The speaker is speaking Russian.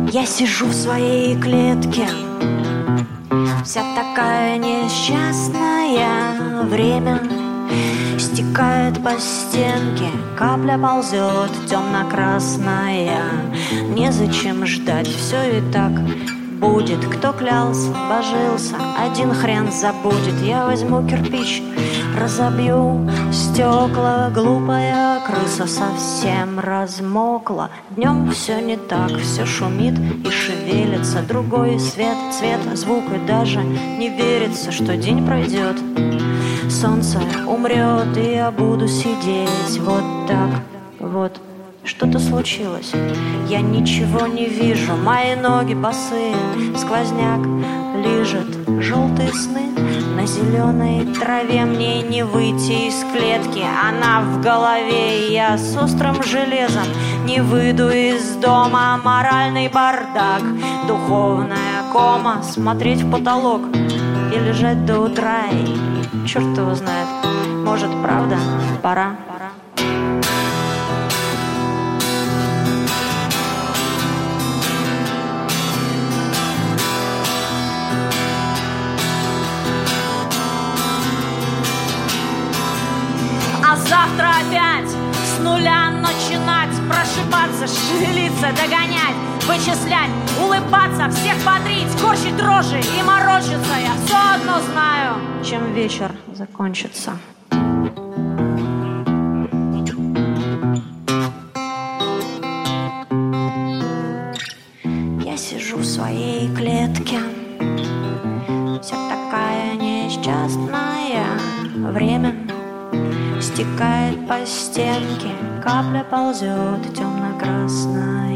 Я сижу в своей клетке, вся такая несчастная. Время стекает по стенке, капля ползет темно-красная. Незачем ждать, все и так будет. Кто клялся, божился, один хрен забудет. Я возьму кирпич, разобью стекла. Глупая крыса совсем размокла. Днем все не так, все шумит и шевелится. Другой свет, цвет, звук, и даже не верится, что день пройдет, солнце умрет, и я буду сидеть вот так вот. Что-то случилось, я ничего не вижу. Мои ноги босые, сквозняк лижет желтые сны. На зеленой траве мне не выйти из клетки. Она в голове, и я с острым железом не выйду из дома. Моральный бардак, духовная кома. Смотреть в потолок и лежать до утра. И черт его знает, может, правда, пора. А завтра опять с нуля начинать, прошибаться, шевелиться, догонять, вычислять, улыбаться, всех бодрить, корчить рожи и морочиться. Я все одно знаю, чем вечер закончится. Я сижу в своей клетке, вся такая несчастная. Время стекает по стенке, капля ползет темно-красная.